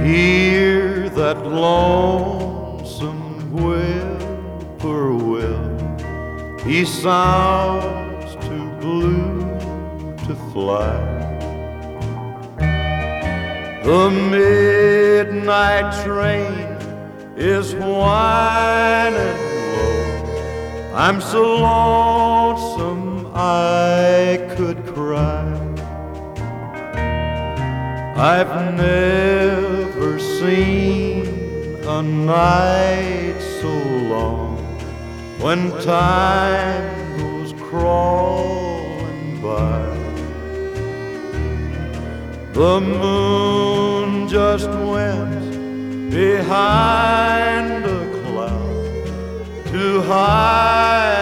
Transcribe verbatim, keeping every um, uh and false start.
Hear that lonesome whippoorwill, he sounds too blue to fly. The midnight train is whining low, I'm so lonesome I could cry. I've never seen a night so long when time goes crawling by. The moon just went behind a cloud to hide